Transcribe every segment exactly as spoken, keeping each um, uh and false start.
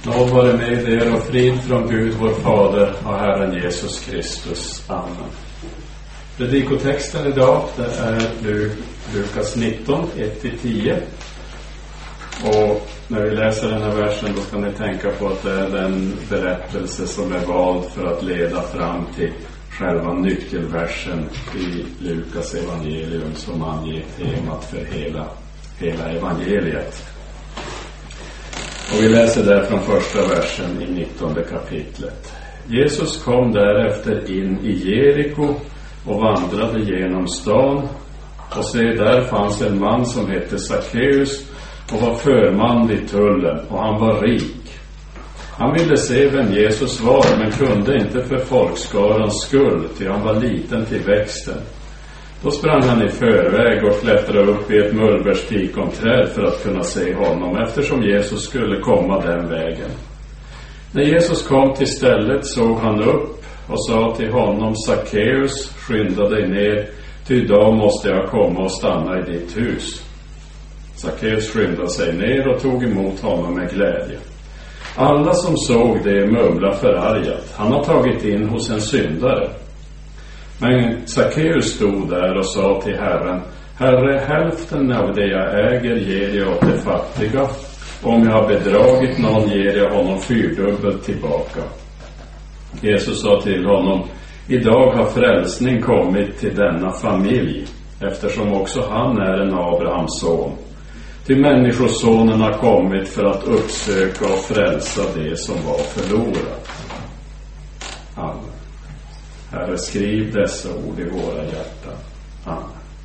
Nåd vare med er och frid från Gud vår Fader och Herren Jesus Kristus. Amen. Predikotexten idag, det är Lukas nitton, ett till tio. Och när vi läser den här versen, då ska ni tänka på att det är den berättelse som är vald för att leda fram till själva nyckelversen i Lukas evangelium som anger temat för hela, hela evangeliet. Och vi läser där från första versen i nittonde kapitlet. Jesus kom därefter in i Jeriko och vandrade genom stan. Och se, där fanns en man som hette Sackeus och var förman vid tullen, och han var rik. Han ville se vem Jesus var, men kunde inte för folkskarans skull, ty han var liten till växten. Då sprang han i förväg och klättrade upp i ett mullbärsfikonträd för att kunna se honom, eftersom Jesus skulle komma den vägen. När Jesus kom till stället såg han upp och sa till honom: Sackeus, skynda dig ner, ty idag måste jag komma och stanna i ditt hus. Sackeus skyndade sig ner och tog emot honom med glädje. Alla som såg det mumlade förargat: han har tagit in hos en syndare. Men Sackeus stod där och sa till Herren: Herre, hälften av det jag äger ger jag åt de fattiga. Om jag har bedragit någon ger jag honom fyrdubbelt tillbaka. Jesus sa till honom: idag har frälsning kommit till denna familj, eftersom också han är en Abrahams son. Till människosonen har kommit för att uppsöka och frälsa det som var förlorat. Amen. Herre, skriv dessa ord i våra hjärtan. Amen.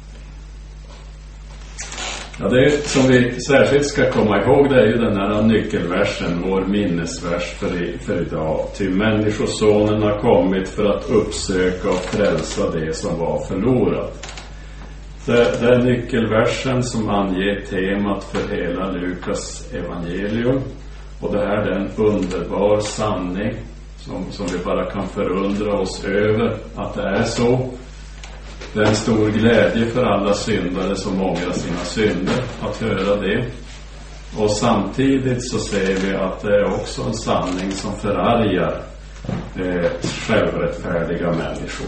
Ja, det som vi särskilt ska komma ihåg, det är ju den här nyckelversen, vår minnesvers för, i, för idag. Till människosonen har kommit för att uppsöka och frälsa det som var förlorat. Det, det är nyckelversen som anger temat för hela Lukas evangelium. Och det här är en underbar sanning som, som vi bara kan förundra oss över att det är så. Det är en stor glädje för alla syndare som ångrar sina synder att höra det. Och samtidigt så ser vi att det är också en sanning som förargar eh, självrättfärdiga människor.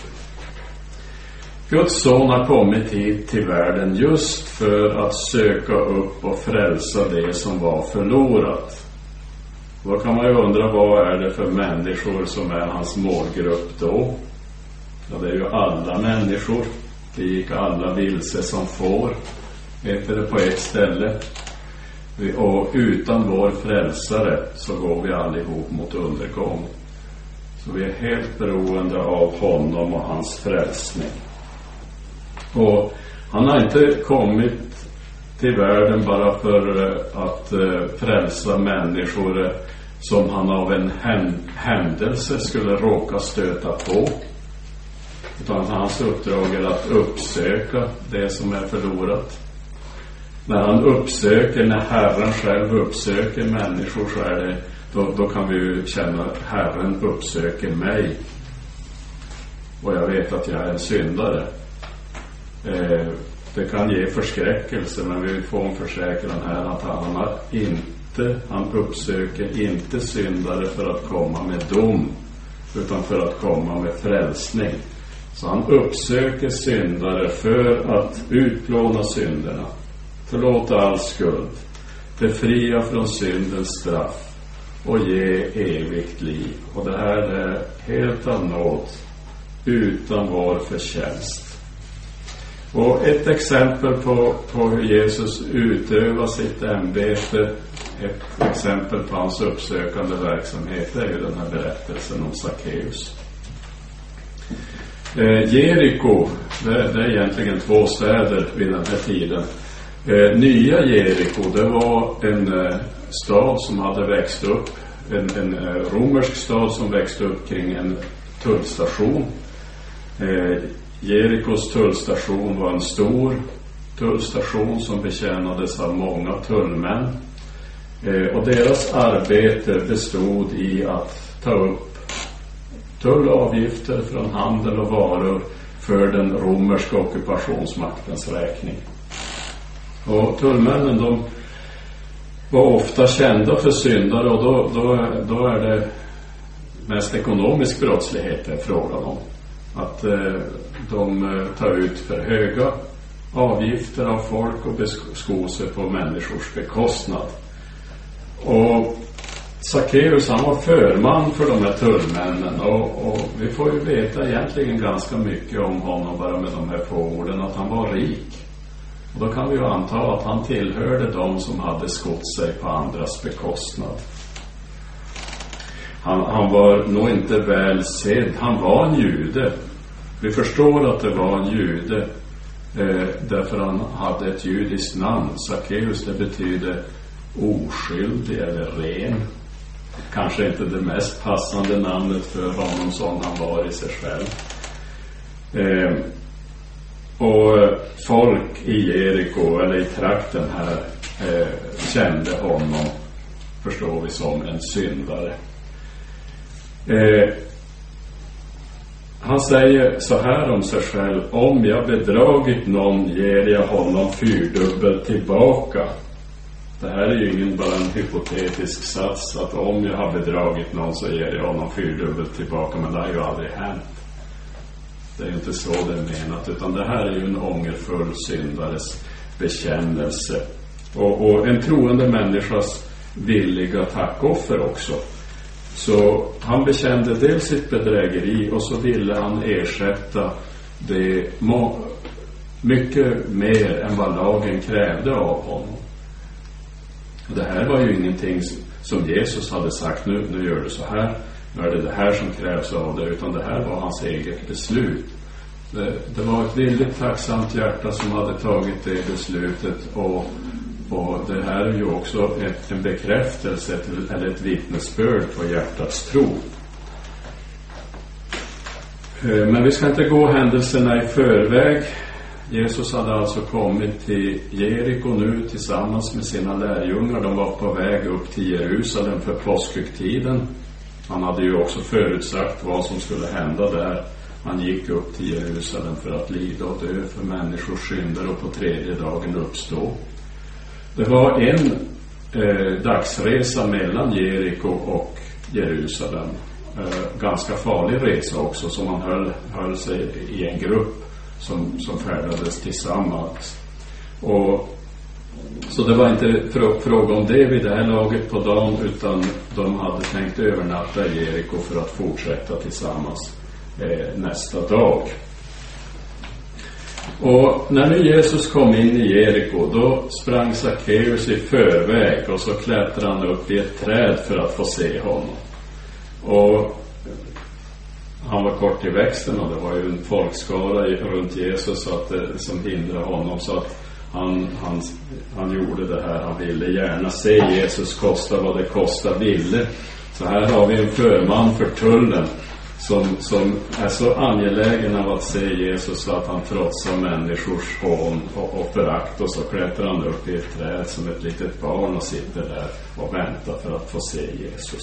Guds son har kommit hit till världen just för att söka upp och frälsa det som var förlorat. Då kan man ju undra, vad är det för människor som är hans målgrupp då? Ja, det är ju alla människor. Det gick alla vilse som får, heter det på ett ställe. Och utan vår frälsare så går vi allihop mot undergång. Så vi är helt beroende av honom och hans frälsning. Och han har inte kommit till världen bara för att frälsa människor som han av en händelse skulle råka stöta på. Utan hans uppdrag är att uppsöka det som är förlorat. När han uppsöker, när Herren själv uppsöker människor, så är det, då, då kan vi ju känna att Herren uppsöker mig. Och jag vet att jag är en syndare. Eh, det kan ge förskräckelse, men vi får en försäkran här att han har inte, han uppsöker inte syndare för att komma med dom, utan för att komma med frälsning. Så han uppsöker syndare för att utplåna synderna, förlåta all skuld, befria från syndens straff och ge evigt liv. Och det här är helt av nåd, utan vår förtjänst. Och ett exempel på, på hur Jesus utövar sitt ämbete, ett exempel på hans uppsökande verksamhet, är ju den här berättelsen om Sackeus. Eh, Jeriko, det, det är egentligen två städer vid den här tiden. Eh, nya Jeriko, det var en eh, stad som hade växt upp, en, en eh, romersk stad som växte upp kring en tullstation. Eh, Jerikos tullstation var en stor tullstation som betjänades av många tullmän. Eh, och deras arbete bestod i att ta upp tullavgifter från handel och varor för den romerska ockupationsmaktens räkning. Och tullmännen, de var ofta kända för syndare, och då, då, då är det mest ekonomisk brottslighet det är frågan om. Att eh, de tar ut för höga avgifter av folk och besko sig på människors bekostnad. Och Sackeus, han var förman för de här tullmännen, och, och vi får ju veta egentligen ganska mycket om honom bara med de här få orden, att han var rik. Och då kan vi ju anta att han tillhörde de som hade skott sig på andras bekostnad. Han, han var nog inte väl sedd. Han var en jude. Vi förstår att det var en jude eh, därför han hade ett judiskt namn. Sackeus, det betyder oskyldig eller ren. Kanske inte det mest passande namnet för honom som han var i sig själv. Eh, och folk i Jeriko eller i trakten här eh, kände honom, förstår vi, som en syndare. Eh, han säger så här om sig själv: om jag bedragit någon ger jag honom fyrdubbelt tillbaka. Det här är ju ingen bara en hypotetisk sats, att om jag har bedragit någon så ger jag honom fyrdubbelt tillbaka, men det har ju aldrig hänt. Det är ju inte så det är menat, utan det här är ju en ångerfull syndares bekännelse, och, och en troende människas villiga tackoffer också. Så han bekände dels sitt bedrägeri, och så ville han ersätta det må- mycket mer än vad lagen krävde av honom. Och det här var ju ingenting som Jesus hade sagt, nu, nu gör du så här, nu är det det här som krävs av dig, utan det här var hans eget beslut. Det, det var ett väldigt tacksamt hjärta som hade tagit det beslutet, och, och det här är ju också ett, en bekräftelse ett, eller ett vittnesbörd på hjärtats tro. Men vi ska inte gå händelserna i förväg. Jesus hade alltså kommit till Jeriko nu tillsammans med sina lärjungar. De var på väg upp till Jerusalem för påskhögtiden. Han hade ju också förutsagt vad som skulle hända där. Han gick upp till Jerusalem för att lida och dö för människors synder och på tredje dagen uppstå. Det var en eh, dagsresa mellan Jeriko och Jerusalem. Eh, ganska farlig resa också, som man höll, höll sig i en grupp som, som färdades tillsammans. Och, så det var inte frå- fråga om det vid det här laget på dagen, utan de hade tänkt övernatta i Jeriko för att fortsätta tillsammans eh, nästa dag. Och när nu Jesus kom in i Jeriko, då sprang Sackeus i förväg, och så klättrade han upp i ett träd för att få se honom. Och han var kort i växten, och det var ju en folkskara runt Jesus så att det, som hindrade honom, så att han, han, han gjorde det här. Han ville gärna se Jesus, kosta vad det kosta ville. Så här har vi en förman för tullen som, som är så angelägen av att se Jesus så att han trotsar människors hån och, och förakt, och så klättrar han upp i ett träd som ett litet barn och sitter där och väntar för att få se Jesus.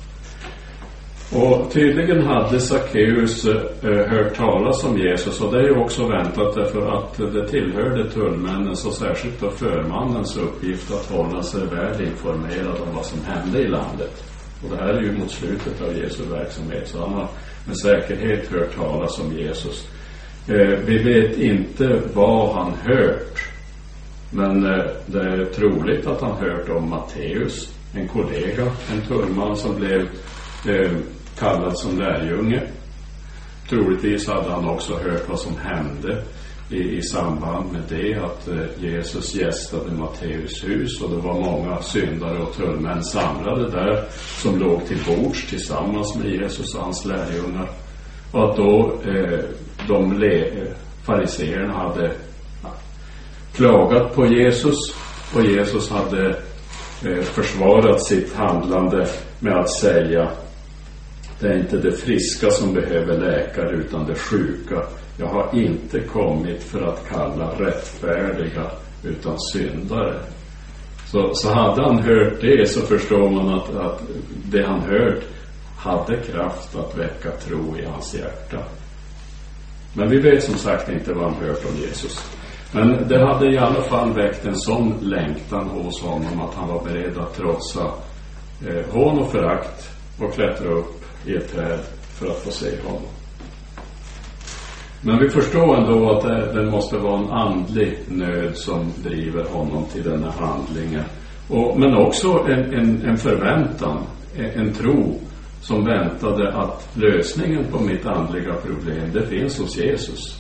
Och tydligen hade Sackeus eh, hört talas om Jesus, och det är ju också väntat därför att det tillhörde tullmännens och särskilt då förmannens uppgift att hålla sig väl informerad om vad som hände i landet. Och det här är ju mot slutet av Jesu verksamhet, så han har med säkerhet hört talas om Jesus. Eh, vi vet inte vad han hört, men eh, det är troligt att han hört om Matteus, en kollega, en tullman som blev eh, kallad som lärjunge. Troligtvis hade han också hört vad som hände i, i samband med det, att eh, Jesus gästade Matteus hus, och det var många syndare och tullmän samlade där som låg till bords tillsammans med Jesus och hans lärjungar. Och att då eh, de le, fariseerna hade klagat på Jesus, och Jesus hade eh, försvarat sitt handlande med att säga: det är inte det friska som behöver läkare utan det sjuka. Jag har inte kommit för att kalla rättfärdiga utan syndare. Så, så hade han hört det, så förstår man att, att det han hört hade kraft att väcka tro i hans hjärta. Men vi vet som sagt inte vad han hört om Jesus. Men det hade i alla fall väckt en sån längtan hos honom att han var beredd att trotsa eh, hån och förakt och klättra upp i ett träd för att få se honom. Men vi förstår ändå att det, det måste vara en andlig nöd som driver honom till den här handlingen. Och, men också en, en, en förväntan, en, en tro som väntade att lösningen på mitt andliga problem, det finns hos Jesus.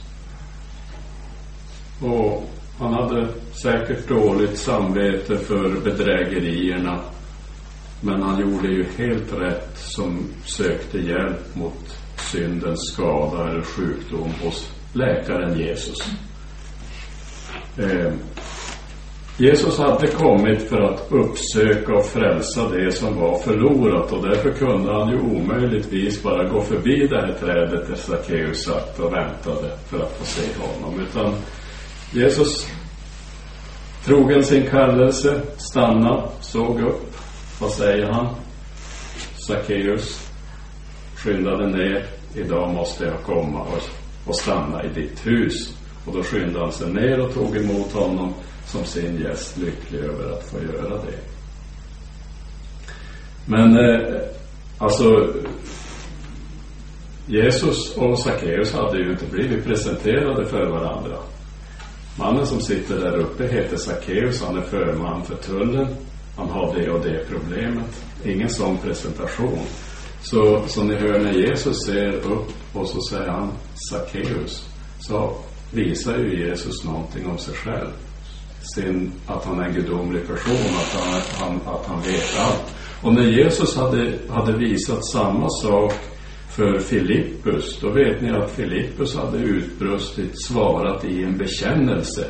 Och han hade säkert dåligt samvete för bedrägerierna, men han gjorde ju helt rätt som sökte hjälp mot syndens skada eller sjukdom hos läkaren Jesus. Eh, Jesus hade kommit för att uppsöka och frälsa det som var förlorat, och därför kunde han ju omöjligtvis bara gå förbi det här trädet där Sackeus satt och väntade för att få se honom, utan Jesus, trogen sin kallelse, stannade, såg upp. Vad säger han? Sackeus, skyndade ner. Idag måste jag komma och, och stanna i ditt hus. Och då skyndade han sig ner och tog emot honom som sin gäst, lycklig över att få göra det. Men eh, alltså Jesus och Sackeus hade ju inte blivit presenterade för varandra. Mannen som sitter där uppe heter Sackeus, han är förman för tullen. Han har det och det problemet. Ingen sån presentation. Så, så ni hör när Jesus ser upp och så säger han Sackeus, så visar ju Jesus någonting om sig själv. Sin, att han är en gudomlig person, att han, han, att han vet allt. Och när Jesus hade, hade visat samma sak för Filippus, då vet ni att Filippus hade utbrustit, svarat i en bekännelse.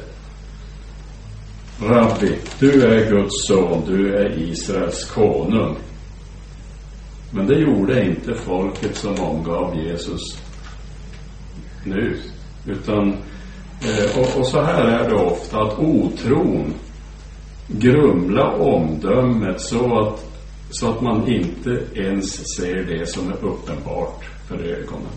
Rabbi, du är Guds son, du är Israels konung. Men det gjorde inte folket som omgav Jesus nu. Utan, eh, och, och så här är det ofta, att otron grumlar omdömet så att, så att man inte ens ser det som är uppenbart för ögonen.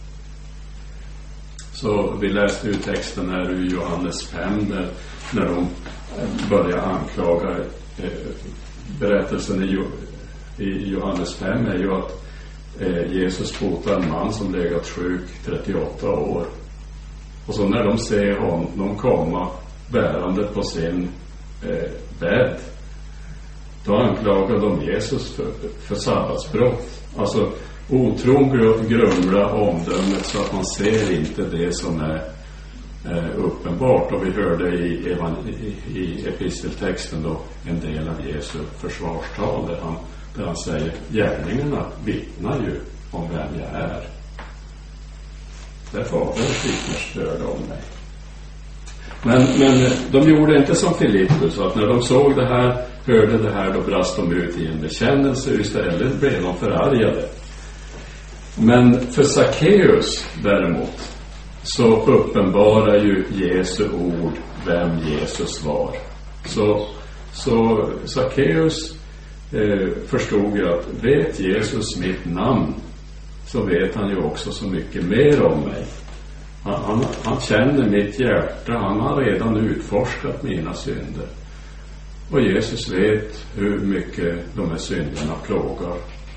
Så vi läste ju texten här ur Johannes fem där, när de börjar anklaga eh, berättelsen i, i Johannes fem är ju att eh, Jesus botar en man som legat sjuk trettioåtta år. Och så när de ser honom komma bärande på sin eh, bädd, då anklagar de Jesus för, för sabbatsbrott. Alltså otron grumlar omdömet så att man ser inte det som är eh, uppenbart. Och vi hörde i, i, i episteltexten då en del av Jesu försvarstal där han, där han säger gärningarna vittnar ju om vem jag är. Där faderns vittnesbörd om mig. Men, men de gjorde inte som Filippus, att när de såg det här, hörde det här, då brast de ut i en bekännelse. Istället blev de förargade. Men för Sackeus däremot så uppenbarar ju Jesu ord vem Jesus var. Så, så Sackeus eh, förstod ju att vet Jesus mitt namn, så vet han ju också så mycket mer om mig. Han, han, han känner mitt hjärta, han har redan utforskat mina synder. Och Jesus vet hur mycket de här synderna plågar.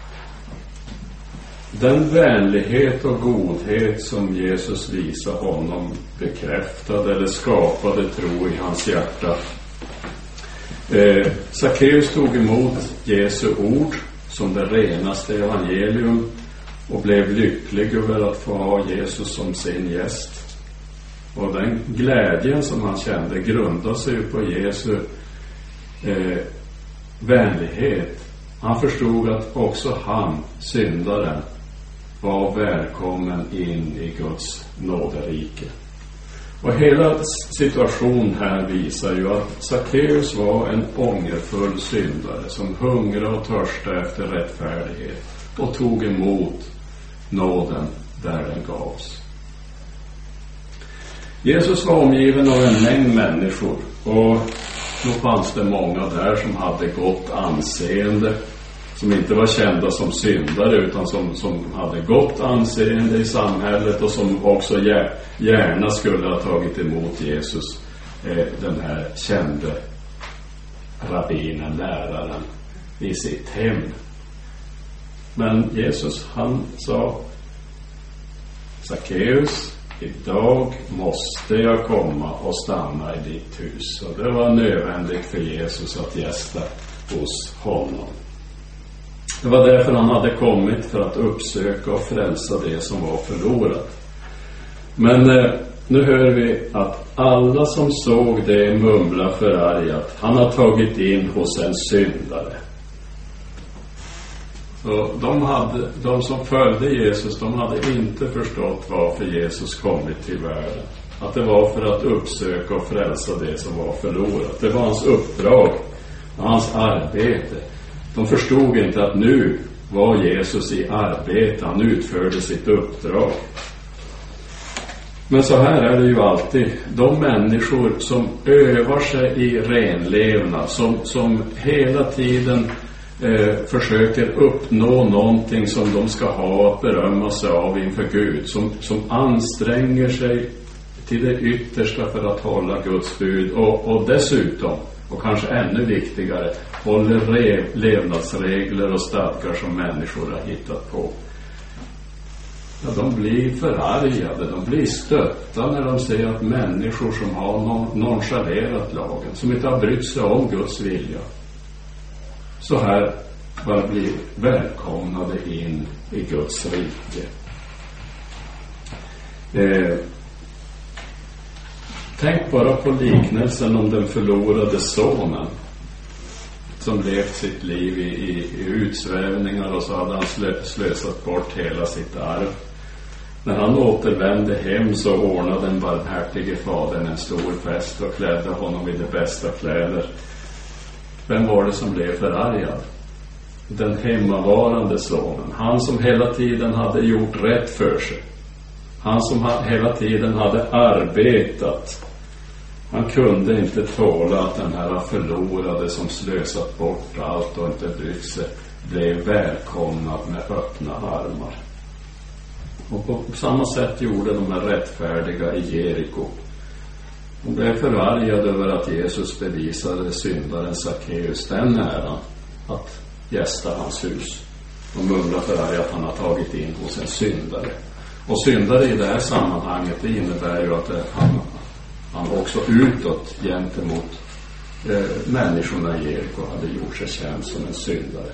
Den vänlighet och godhet som Jesus visade honom bekräftade eller skapade tro i hans hjärta. Eh, Sackeus tog emot Jesu ord som det renaste evangelium och blev lycklig över att få ha Jesus som sin gäst. Och den glädjen som han kände grundade sig på Jesu eh, vänlighet. Han förstod att också han, syndaren, var välkommen in i Guds nåderike. Och hela situationen här visar ju att Sackeus var en ångerfull syndare som hungrade och törstade efter rättfärdighet och tog emot nåden där den gavs. Jesus var omgiven av en mängd människor, och då fanns det många där som hade gott anseende, som inte var kända som syndare utan som, som hade gott anseende i samhället och som också gärna skulle ha tagit emot Jesus eh, den här kände rabbinen, läraren, i sitt hem. Men Jesus, han sa: Sackeus, idag måste jag komma och stanna i ditt hus. Och det var nödvändigt för Jesus att gästa hos honom. Det var därför han hade kommit, för att uppsöka och frälsa det som var förlorat. Men eh, nu hör vi att alla som såg det mumla förargat: han har tagit in hos en syndare. Så de, hade, de som följde Jesus, de hade inte förstått varför Jesus kommit till världen. Att det var för att uppsöka och frälsa det som var förlorat. Det var hans uppdrag och hans arbete. De förstod inte att nu var Jesus i arbete. Han utförde sitt uppdrag. Men så här är det ju alltid. De människor som övar sig i renlevnad, som, som hela tiden eh, försöker uppnå någonting som de ska ha att berömma sig av inför Gud, som, som anstränger sig till det yttersta för att hålla Guds bud, och, och dessutom, och kanske ännu viktigare, håller re, levnadsregler och stadgar som människor har hittat på. Ja, de blir förargade, de blir stötta när de ser att människor som har non- nonchalerat lagen, som inte har brytt sig om Guds vilja, så här bara blir välkomnade in i Guds rike. Eh, tänk bara på liknelsen om den förlorade sonen som levt sitt liv i, i, i utsvävningar, och så hade han slö, slösat bort hela sitt arv. När han återvände hem så ordnade den barmhärtige fadern en stor fest och klädde honom i de bästa kläder. Vem var det som blev förargad? Den hemmavarande sonen. Han som hela tiden hade gjort rätt för sig. Han som hela tiden hade arbetat. Han kunde inte tåla att den här förlorade som slösat bort allt och inte brytt sig blev välkomnad med öppna armar. Och på samma sätt gjorde de här rättfärdiga i Jeriko. De blev förargade över att Jesus bevisade syndaren Sackeus den äran att gästa hans hus. De mumlade förargade att han har tagit in hos en syndare. Och syndare i det här sammanhanget, det innebär ju att det, han, han också utåt gentemot eh, människorna i Jeriko hade gjort sig känd som en syndare.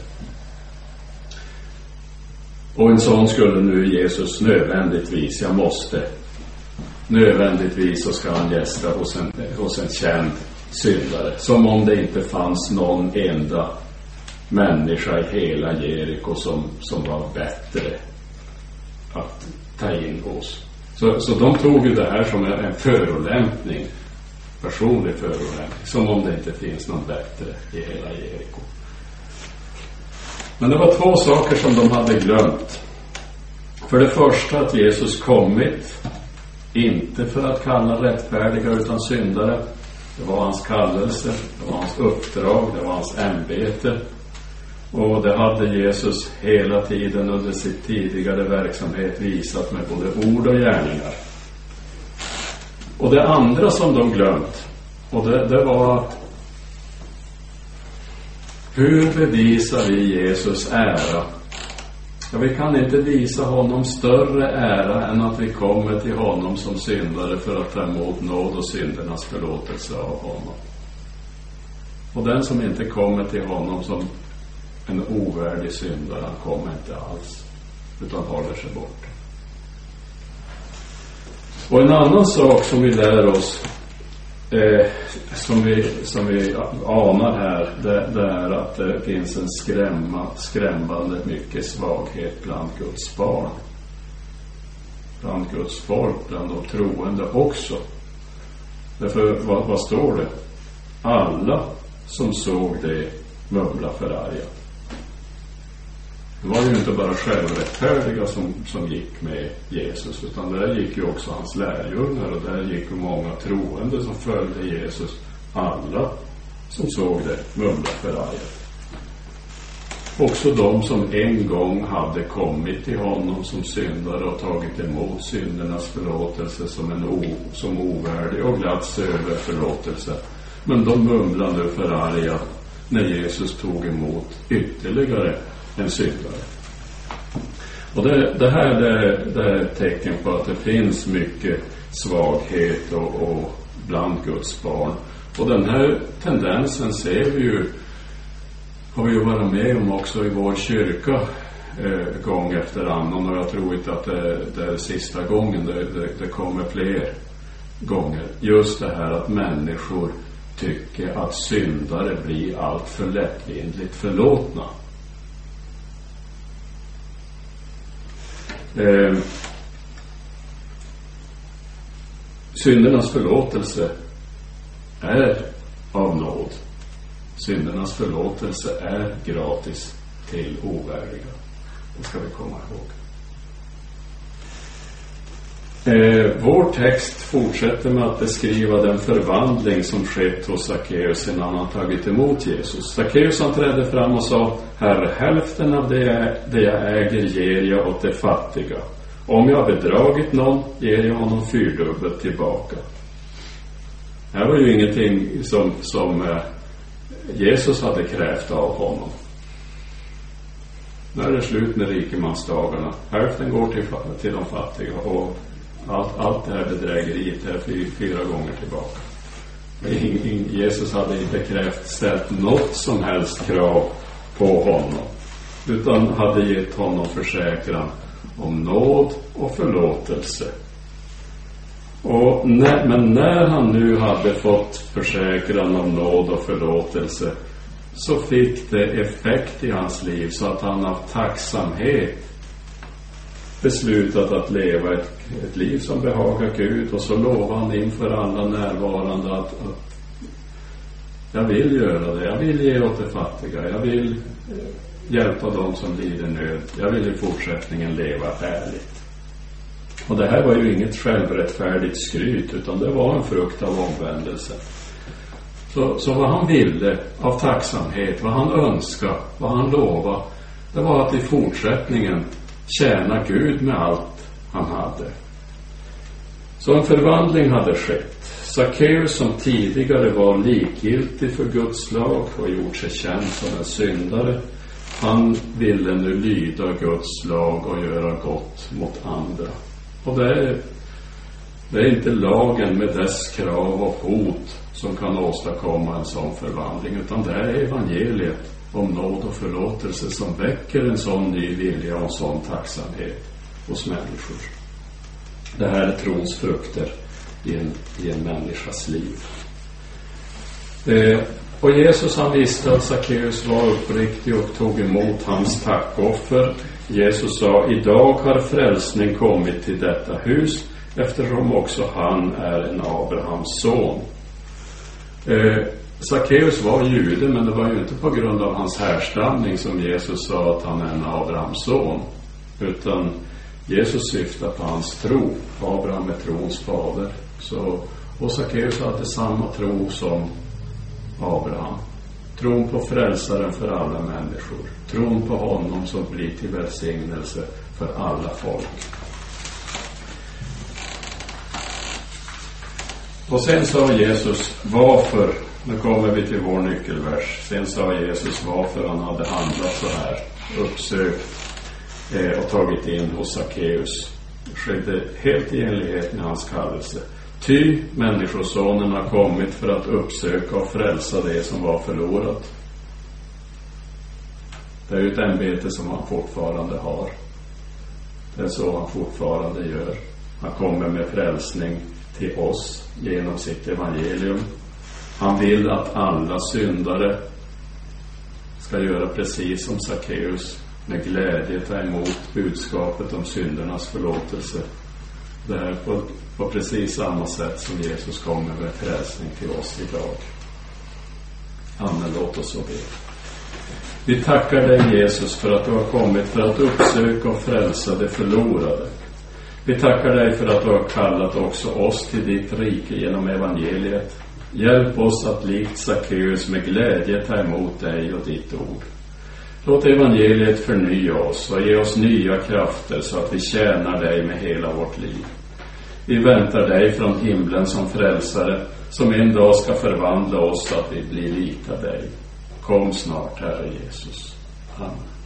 Och en sån skulle nu Jesus nödvändigtvis, jag måste, nödvändigtvis så ska han gästa hos en, hos en känd syndare. Som om det inte fanns någon enda människa i hela Jeriko som, som var bättre att ta in hos. Så, så de tog ju det här som en, en förolämpning, personlig förolämpning, som om det inte finns någon bättre i hela Jeriko. Men det var två saker som de hade glömt. För det första att Jesus kommit inte för att kalla rättfärdiga utan syndare. Det var hans kallelse, det var hans uppdrag, det var hans ämbete. Och det hade Jesus hela tiden under sitt tidigare verksamhet visat med både ord och gärningar. Och det andra som de glömt, och det, det var: hur bevisar vi Jesus ära? Ja, vi kan inte visa honom större ära än att vi kommer till honom som syndare för att ta emot nåd och syndernas förlåtelse av honom. Och den som inte kommer till honom som en ovärdig syndare, han kommer inte alls, utan håller sig bort. Och en annan sak som vi lär oss, eh, som, vi, som vi anar här, det, det är att det finns en skrämma, skrämmande mycket svaghet bland Guds barn. Bland Guds folk, bland de troende också. Därför, vad, vad står det? Alla som såg det mumla förargat. Det var ju inte bara självrättfärdiga som, som gick med Jesus, utan där gick ju också hans lärjungar, och där gick ju många troende som följde Jesus. Alla som såg det mumla förargat. Också de som en gång hade kommit till honom som syndare och tagit emot syndernas förlåtelse som en o, som ovärdig och glatt sig över förlåtelse. Men de mumlade nu förarga när Jesus tog emot ytterligare en syndare. Och det, det här det, det är ett tecken på att det finns mycket svaghet och, och bland Guds barn. Och den här tendensen ser vi ju, har vi ju varit med om också i vår kyrka eh, gång efter annan. Och jag tror inte att det, det är sista gången, det, det, det kommer fler gånger. Just det här att människor tycker att syndare blir allt för lättvindigt förlåtna. Eh, syndernas förlåtelse är av nåd. Syndernas förlåtelse är gratis till ovärdiga. Det ska vi komma ihåg. Eh, vår text fortsätter med att beskriva den förvandling som skett hos Sackeus innan han tagit emot Jesus. Sackeus han trädde fram och sa: Herre, hälften av det jag, det jag äger ger jag åt de fattiga. Om jag har bedragit någon ger jag honom fyrdubbelt tillbaka. Det här var ju ingenting som, som eh, Jesus hade krävt av honom. Nu är det slut med rikemansdagarna. Hälften går till, till de fattiga och allt, allt det här bedrägeriet är fyra, fyra gånger tillbaka. Jesus hade inte krävt ställt något som helst krav på honom, utan hade gett honom försäkran om nåd och förlåtelse. Och när, men när han nu hade fått försäkran om nåd och förlåtelse, så fick det effekt i hans liv, så att han av tacksamhet beslutat att leva ett, ett liv som behagar Gud. Och så lovade han inför alla närvarande att, att jag vill göra det, jag vill ge åt de fattiga, jag vill hjälpa dem som lider nöd, jag vill i fortsättningen leva ärligt. Och det här var ju inget självrättfärdigt skryt, utan det var en frukt av omvändelse. Så, så vad han ville av tacksamhet, vad han önskade, vad han lovade, det var att i fortsättningen tjäna Gud med allt han hade. Så en förvandling hade skett. Sackeus, som tidigare var likgiltig för Guds lag och gjort sig känd som en syndare, han ville nu lyda Guds lag och göra gott mot andra. Och det är, det är inte lagen med dess krav och hot som kan åstadkomma en sån förvandling, utan det är evangeliet om nåd och förlåtelse som väcker en sån ny vilja och en sån tacksamhet hos människor. Det här är trons frukter i en, i en människas liv. Eh, och Jesus han visste att Sackeus var uppriktig och tog emot hans tackoffer. Jesus sa: idag har frälsning kommit till detta hus, eftersom också han är en Abrahams son. Eh, Sackeus var jude, men det var ju inte på grund av hans härstamning som Jesus sa att han är en Abrahams son, utan Jesus syftar på hans tro. Abraham är trons fader. Så, och Sackeus hade samma tro som Abraham. Tron på frälsaren för alla människor. Tron på honom som blir till välsignelse för alla folk. Och sen sa Jesus varför, nu kommer vi till vår nyckelvers. Sen sa Jesus varför han hade handlat så här, uppsökt eh, och tagit in hos Sackeus. Skedde helt i enlighet med hans kallelse. Ty människosonen har kommit för att uppsöka och frälsa det som var förlorat. Det är ju ett ämbete som han fortfarande har. Det är så han fortfarande gör. Han kommer med frälsning till oss genom sitt evangelium. Han vill att alla syndare ska göra precis som Sackeus, med glädje ta emot budskapet om syndernas förlåtelse. Det är på, på precis samma sätt som Jesus kommer med frälsning till oss idag. Amen, låt oss så be. Vi tackar dig, Jesus, för att du har kommit för att uppsöka och frälsa det förlorade. Vi tackar dig för att du har kallat också oss till ditt rike genom evangeliet. Hjälp oss att likt Sackeus med glädje ta emot dig och ditt ord. Låt evangeliet förnya oss och ge oss nya krafter så att vi tjänar dig med hela vårt liv. Vi väntar dig från himlen som frälsare, som en dag ska förvandla oss så att vi blir lika dig. Kom snart, Herre Jesus. Amen.